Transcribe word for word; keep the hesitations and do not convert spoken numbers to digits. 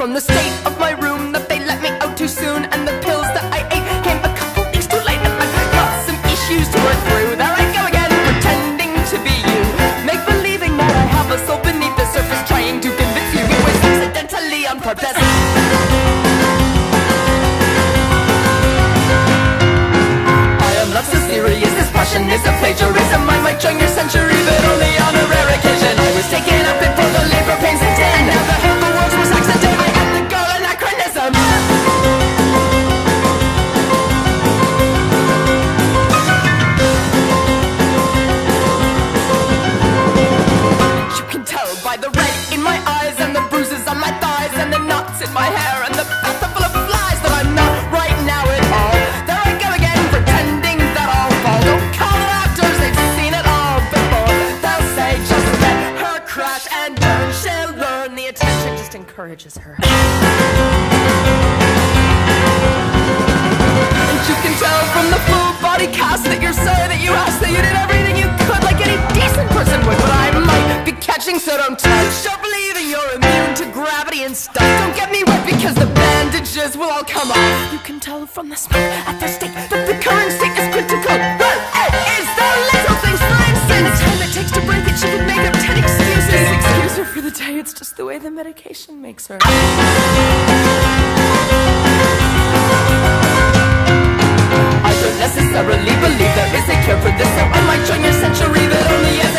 from the state of my room that they let me out too soon, and the pills that I ate came a couple weeks too late, and I've got some issues to work through. There I go again, pretending to be you, make believing that I have a soul beneath the surface, trying to convince you it was accidentally on purpose. I am not so serious, this passion is a plagiarism. I might join your century, but only on a rare occasion. I was taken up in for the labor pains and dead, and now the whole world's worst accident. I am the girl anachronism. You can tell by the red in my eyes, and the bruises on my thighs, and the knots in my hair, and the bath full of flies, that I'm not right now at all. There I go again, pretending that I'll fall. Don't call it actors, they've seen it all before. They'll say, just let her crash and burn. She'll learn the attention just encourages her. And you can tell from the full body cast that you're sorry that you asked, that you did everything you could like any decent person would. But I might be catching, so don't touch. Stop believing you're immune to gravity and stuff. Don't get me wet because the bandages will all come off. You can tell from the smoke at the stake that the current state is critical. Well, it is the little things, for instance. The time it takes to break it, she could make up ten excuses. Excuse her for the day, it's just the way the medication makes her. I don't necessarily believe there is a cure for this, so I might join your century, but only if